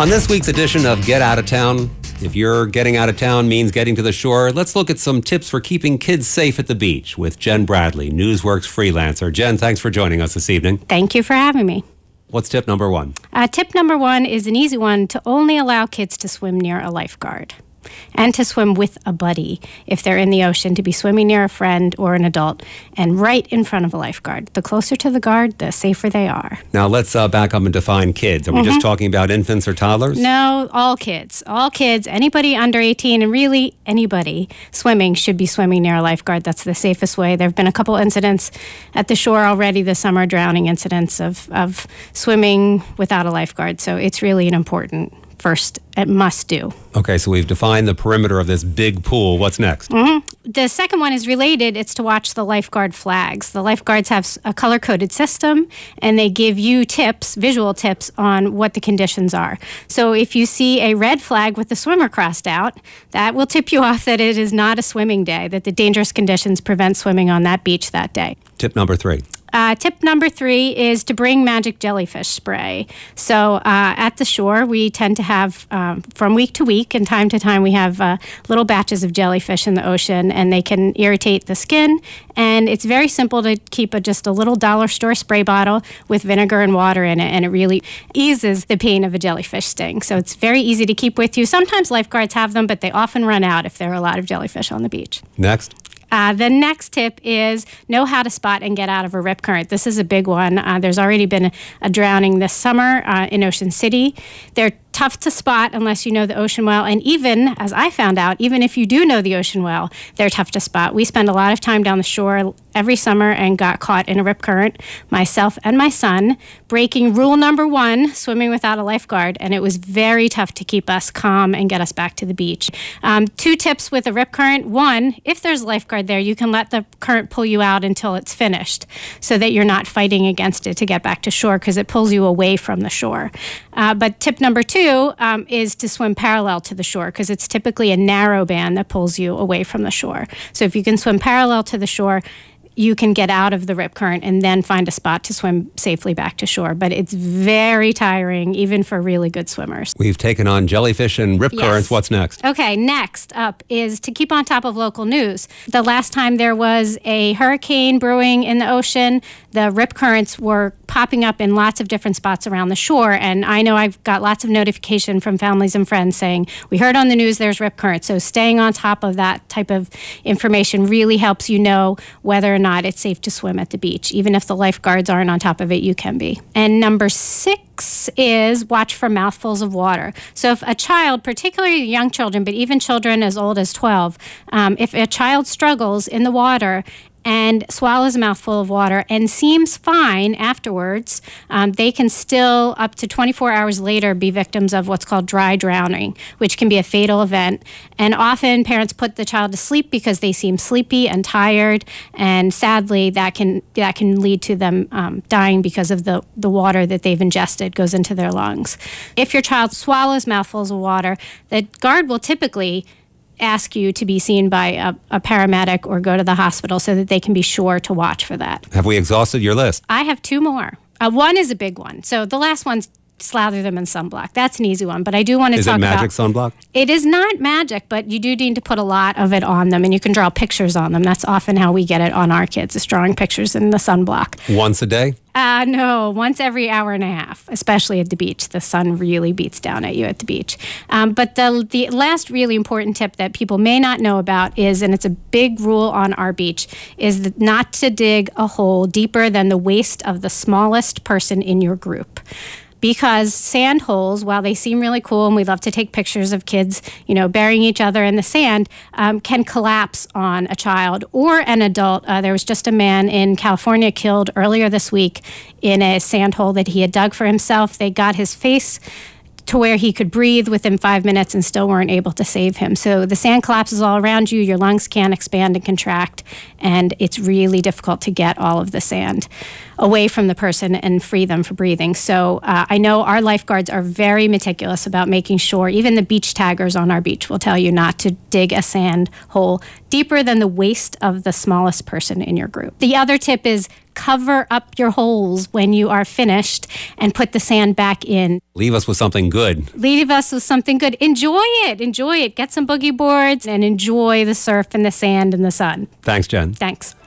On this week's edition of Get Out of Town, if you're getting out of town means getting to the shore, let's look at some tips for keeping kids safe at the beach with Jen Bradley, Newsworks freelancer. Jen, thanks for joining us this evening. Thank you for having me. What's tip number one? Tip number one is an easy one: to only allow kids to swim near a lifeguard and to swim with a buddy if they're in the ocean, to be swimming near a friend or an adult and right in front of a lifeguard. The closer to the guard, the safer they are. Now let's back up and define kids. Are we just talking about infants or toddlers? No, all kids, anybody under 18, and really anybody swimming should be swimming near a lifeguard. That's the safest way. There have been a couple incidents at the shore already this summer, drowning incidents of swimming without a lifeguard. So it's really an important first must do. Okay, so we've defined the perimeter of this big pool. What's next? The second one is related. It's to watch the lifeguard flags. The lifeguards have a color-coded system, and they give you tips, visual tips, on what the conditions are. So if you see a red flag with the swimmer crossed out, that will tip you off that it is not a swimming day, that the dangerous conditions prevent swimming on that beach that day. Tip number three. Tip number three is to bring magic jellyfish spray. So at the shore, we tend to have, from week to week and time to time, we have little batches of jellyfish in the ocean, and they can irritate the skin. And it's very simple to keep just a little dollar store spray bottle with vinegar and water in it, and it really eases the pain of a jellyfish sting. So it's very easy to keep with you. Sometimes lifeguards have them, but they often run out if there are a lot of jellyfish on the beach. Next. The next tip is know how to spot and get out of a rip current. This is a big one. There's already been a drowning this summer in Ocean City. They're tough to spot unless you know the ocean well. And even, as I found out, even if you do know the ocean well, they're tough to spot. We spend a lot of time down the shore every summer and got caught in a rip current, myself and my son, breaking rule number one, swimming without a lifeguard. And it was very tough to keep us calm and get us back to the beach. Two tips with a rip current. One, if there's a lifeguard there, you can let the current pull you out until it's finished so that you're not fighting against it to get back to shore, because it pulls you away from the shore. But tip number two is to swim parallel to the shore, because it's typically a narrow band that pulls you away from the shore. So if you can swim parallel to the shore, you can get out of the rip current and then find a spot to swim safely back to shore. But it's very tiring, even for really good swimmers. We've taken on jellyfish and rip currents. What's next? Okay, next up is to keep on top of local news. The last time there was a hurricane brewing in the ocean, the rip currents were popping up in lots of different spots around the shore. And I know I've got lots of notification from families and friends saying, we heard on the news there's rip currents. So staying on top of that type of information really helps you know whether or not it's safe to swim at the beach. Even if the lifeguards aren't on top of it, you can be. And number 6 is watch for mouthfuls of water. So if a child, particularly young children, but even children as old as 12, if a child struggles in the water and swallows a mouthful of water and seems fine afterwards, they can still, up to 24 hours later, be victims of what's called dry drowning, which can be a fatal event. And often parents put the child to sleep because they seem sleepy and tired, and sadly that can lead to them dying because of the water that they've ingested goes into their lungs. If your child swallows mouthfuls of water, the guard will typically ask you to be seen by a paramedic or go to the hospital so that they can be sure to watch for that. Have we exhausted your list? I have 2 more. One is a big one. So the last one's slather them in sunblock. That's an easy one, but I do want to talk about... Is it magic sunblock? It is not magic, but you do need to put a lot of it on them, and you can draw pictures on them. That's often how we get it on our kids, is drawing pictures in the sunblock. Once a day? No, once every hour and a half, especially at the beach. The sun really beats down at you at the beach. But the last really important tip that people may not know about is, and it's a big rule on our beach, is not to dig a hole deeper than the waist of the smallest person in your group. Because sand holes, while they seem really cool, and we love to take pictures of kids, burying each other in the sand, can collapse on a child or an adult. There was just a man in California killed earlier this week in a sand hole that he had dug for himself. They got his face to where he could breathe within 5 minutes and still weren't able to save him. So the sand collapses all around you, your lungs can't expand and contract, and it's really difficult to get all of the sand away from the person and free them for breathing. So I know our lifeguards are very meticulous about making sure, even the beach taggers on our beach will tell you not to dig a sand hole deeper than the waist of the smallest person in your group. The other tip is cover up your holes when you are finished and put the sand back in. Leave us with something good. Leave us with something good. Enjoy it. Enjoy it. Get some boogie boards and enjoy the surf and the sand and the sun. Thanks, Jen. Thanks.